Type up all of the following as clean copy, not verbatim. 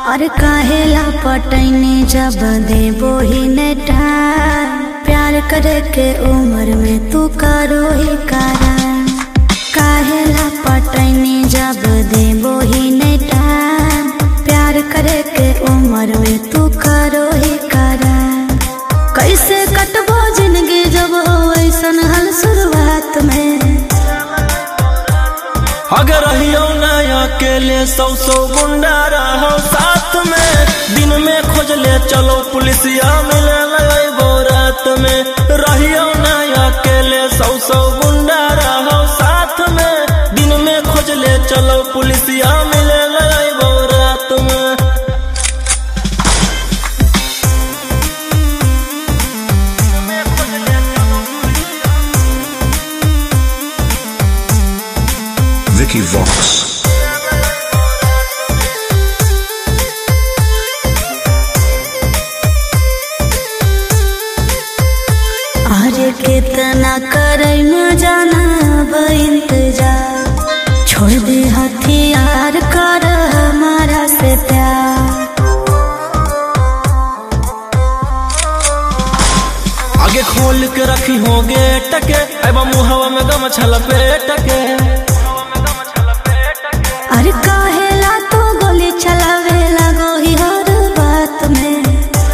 अरे काहेला पटैनी जब देबो ही नेटा प्यार करे के उम्र में तू करो ही करा। काहेला पटैनी जब देबो ही नेटा प्यार करे के उम्र में तू करो ही करा। कैसे कटबो जिंदगी जब हो ऐसन हल शुरुआत में। अगर रहियो ना अकेले सौ गुंडा रहो साथ में। दिन में खोज ले चलो पुलिसिया मिले वो रात में। रहियो ना अकेले सौ गुंडा रहो साथ में। दिन में खोज ले चलो पुलिसिया मिले वो रात में। Vicky Vox. अरे कितना करे न जाना इंतजार। छोड़ दे हथियार कर हमारा से प्यार। आगे खोल के रखी हो गेट के अब मुहवा में गमछा लपेट के। अरे काहेला तो गोली चलावे लगो ही हर बात में।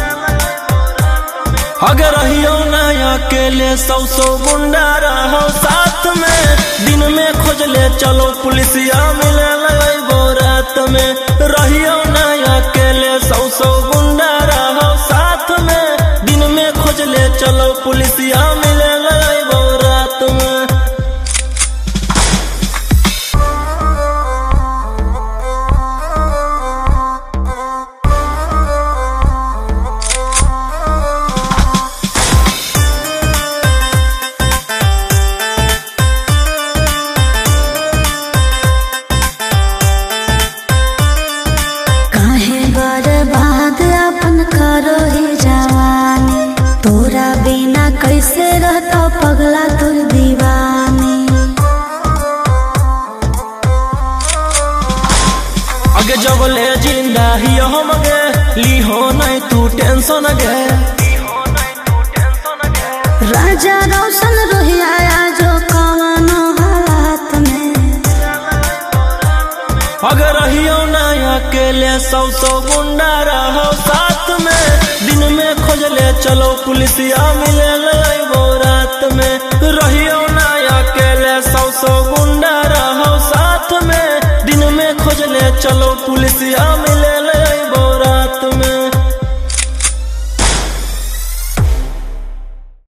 अगर रहियो ना अकेले सौ गुंडा रहो साथ में। दिन में खोज ले चलो पुलिसिया मिले वो रात में। रहियो ना अकेले सौ गुंडा रहो साथ में। दिन में खोज ले चलो पुलिसिया मिले वो रात में। करो ही जवानी तोरा बिना कैसे रहता पगला तुर दीवानी। अगे जब ले जिंदा ही हम गे ली हो नहीं तू टेंशन गे। राजा रोशन रोही आया जो कवनो हालात में। अगर रहियो ना अकेले सौ गुंडा रहो साथ में। दिन में खोज ले चलो पुलिसिया मिले वो रात में। रहियो ना अकेले सौ गुंडा रहो साथ में। दिन में खोज ले चलो पुलिसिया